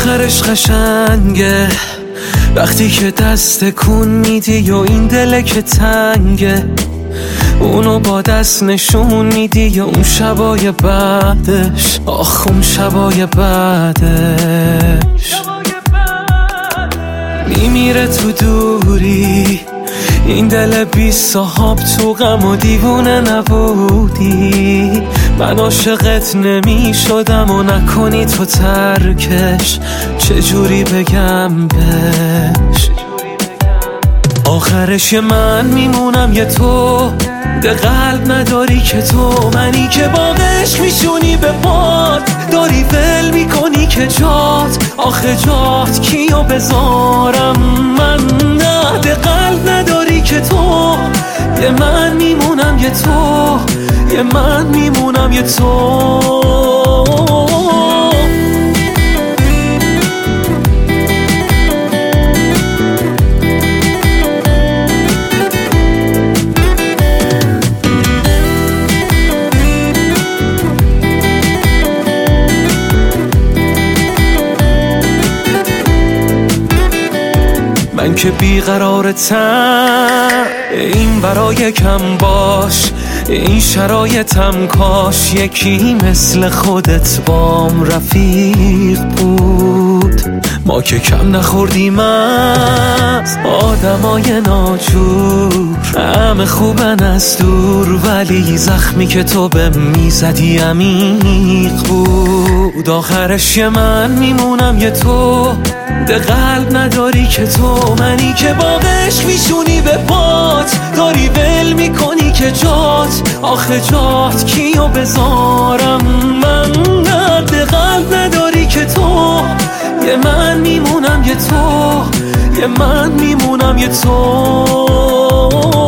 آخرش قشنگه وقتی که دست کن میدی و این دله که تنگه، اونو با دست نشون میدی یا اون شبای بعدش، آخ اون شبای بعدش میمیره تو دوری. این دل بی صاحب تو غم و دیوونه نبودی، من عاشقت نمی شدم و نکنی تو ترکش، چجوری بگم بهش. آخرش یه من میمونم یه تو، ده قلب نداری که تو، منی که با عشق میشونی به باد، داری ول میکنی که جات، آخه جات کیو بذارم من، نه ده قلب نداری که تو، یه من میمونم یه تو، یه من میمونم یه تو. من که بیقرارتم این برای کم باش، این شرایطم کاش یکی مثل خودت بام رفیق بود. ما که کم نخوردیم از آدمای ناجور، همه خوبن از دور، ولی زخمی که تو به میزدی عمیق بود. آخرش یه من میمونم یه تو، ده قلب نداری که تو، منی که با عشق میشونی به پات، داری ول میکنی که جات، آخه جات کیو بذارم من، ده قلب نداری که تو، یه من میمونم یه تو، یه من میمونم یه تو.